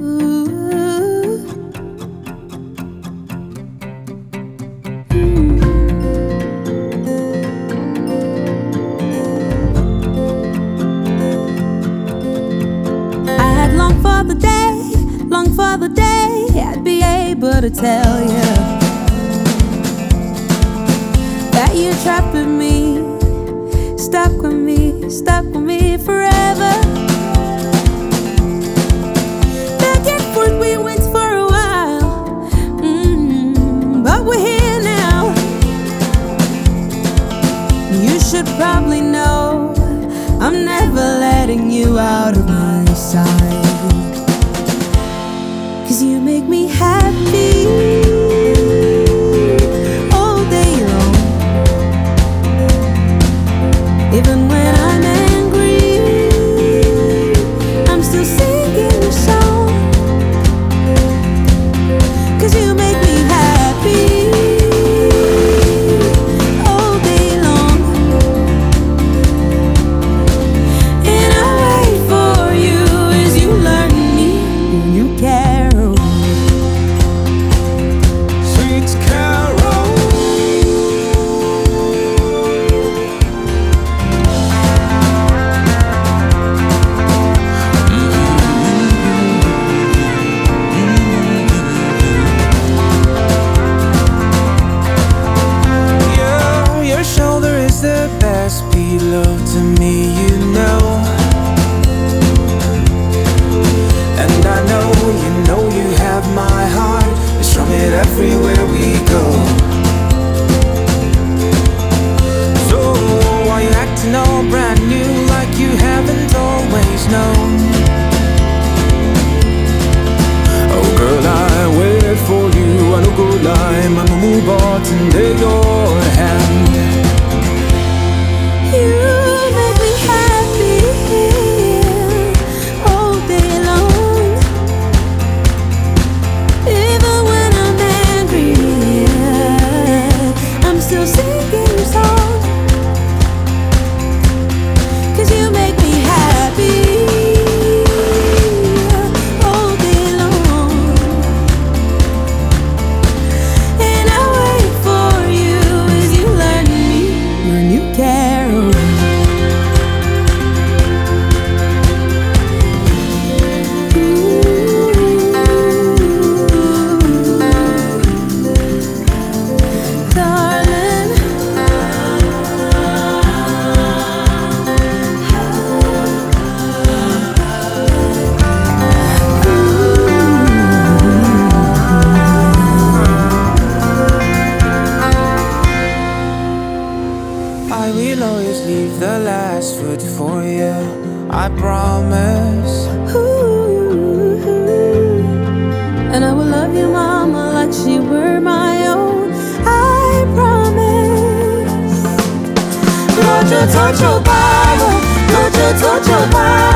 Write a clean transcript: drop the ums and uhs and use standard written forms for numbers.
Long for the day I'd be able to tell you that you're trapped with me, stuck with me forever. Back and forth we went for a while, but we're here now. You should probably know I'm never letting you out of my sight. 'Cause you make me happy all day long. Even when I'm angry, I'm still singing your song. 'Cause you make me happy all day long. And I wait for you as you learn me and you care. Love to me, you know. And I know you have my heart. It's from it everywhere we go. So why you acting all brand new like you haven't always known? Oh girl, I waited for you. I no go lie, my mumu bought and they your hand. You make me happy all day long. Even when I'm angry, I'm still singing your song. 'Cause you make me happy all day long. And I wait for you as you learn me when you care. I will always leave the last foot for you, I promise. Ooh, and I will love you, mama, like she were my own, I promise. Lord, you touch your Bible, Lord, you touch your Bible.